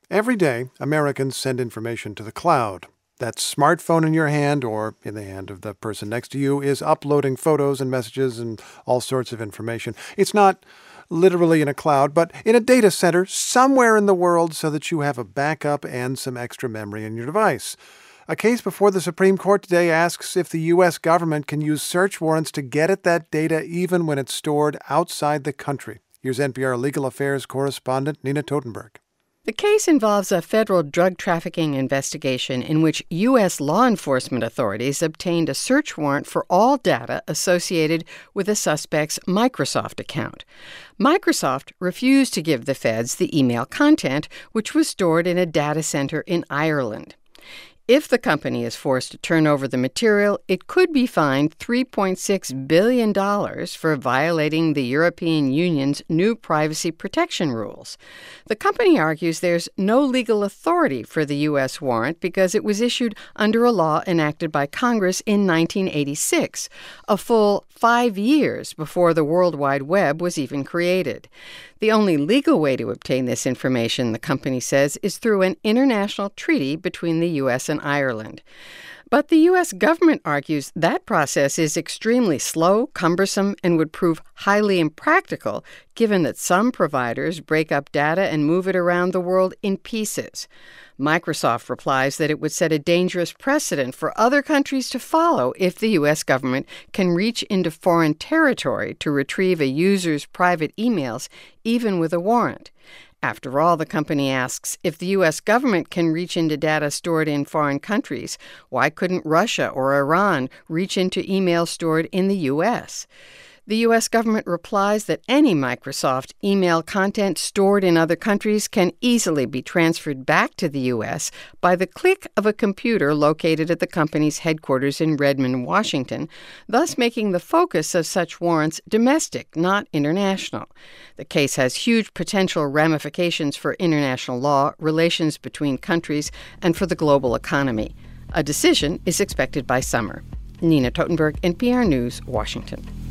Every day, Americans send information to the cloud. That smartphone in your hand or in the hand of the person next to you is uploading photos and messages and all sorts of information. It's not literally in a cloud, but in a data center somewhere in the world so that you have a backup and some extra memory in your device. A case before the Supreme Court today asks if the U.S. government can use search warrants to get at that data even when it's stored outside the country. Here's NPR legal affairs correspondent Nina Totenberg. The case involves a federal drug trafficking investigation in which U.S. law enforcement authorities obtained a search warrant for all data associated with a suspect's Microsoft account. Microsoft refused to give the feds the email content, which was stored in a data center in Ireland. If the company is forced to turn over the material, it could be fined $3.6 billion for violating the European Union's new privacy protection rules. The company argues there's no legal authority for the U.S. warrant because it was issued under a law enacted by Congress in 1986, a full 5 years before the World Wide Web was even created. The only legal way to obtain this information, the company says, is through an international treaty between the U.S. and Ireland. But the U.S. government argues that process is extremely slow, cumbersome, and would prove highly impractical, given that some providers break up data and move it around the world in pieces. Microsoft replies that it would set a dangerous precedent for other countries to follow if the U.S. government can reach into foreign territory to retrieve a user's private emails, even with a warrant. After all, the company asks, if the U.S. government can reach into data stored in foreign countries, why couldn't Russia or Iran reach into emails stored in the U.S.? The U.S. government replies that any Microsoft email content stored in other countries can easily be transferred back to the U.S. by the click of a computer located at the company's headquarters in Redmond, Washington, thus making the focus of such warrants domestic, not international. The case has huge potential ramifications for international law, relations between countries, and for the global economy. A decision is expected by summer. Nina Totenberg, NPR News, Washington.